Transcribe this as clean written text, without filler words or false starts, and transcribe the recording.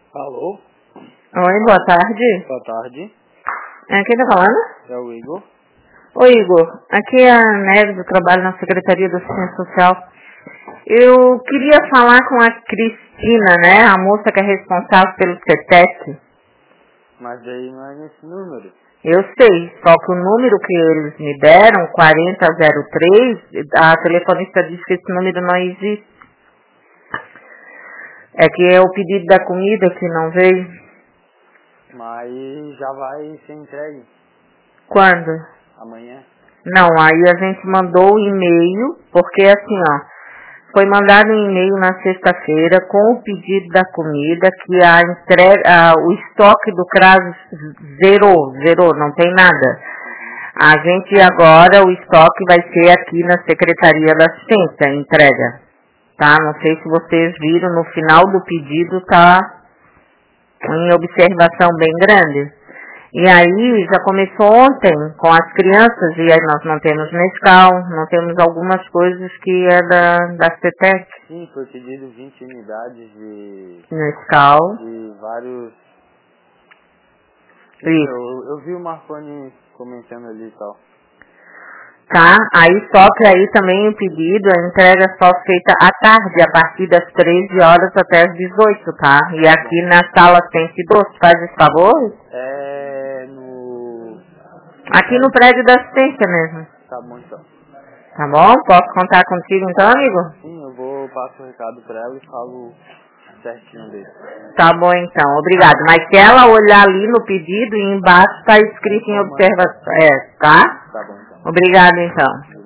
Alô? Oi, boa tarde. Boa tarde. Quem tá falando? É o Igor. Oi, Igor. Aqui é a Neves, eu trabalho na Secretaria da Assistência Social. Eu queria falar com a Cristina, né? A moça que é responsável pelo CETEC. Mas aí não é nesse número. Eu sei, só que o número que eles me deram, 4003, a telefonista disse que esse número não existe. É que é o pedido da comida que não veio. Mas já vai ser entregue Quando? amanhã. Não, aí a gente mandou o e-mail, porque assim, foi mandado um e-mail na sexta-feira com o pedido da comida, que a entrega, o estoque do CRAS zerou, não tem nada. A gente agora, o estoque vai ser aqui na Secretaria da Assistência, entrega. Tá? Não sei se vocês viram, no final do pedido tá em observação bem grande. E aí, já começou ontem com as crianças, e aí nós não temos Nescau, não temos algumas coisas que é da CETEC. Sim, foi pedido 20 unidades de Nescau. de vários... Isso. Eu vi o Marconi comentando ali e tal. Tá? Aí só que aí também o pedido, a entrega é só feita à tarde, a partir das 13 horas até as 18, tá? E aqui na sala 112, faz esse favor? É no... Aqui no prédio da assistência mesmo. Tá bom então. Tá bom? Posso contar contigo então, amigo? Sim, eu vou passar o recado pra ela e falo certinho dele. Tá bom então, obrigado. Mas se ela olhar ali no pedido, embaixo está escrito em observação. Tá? Tá bom então. Obrigado então.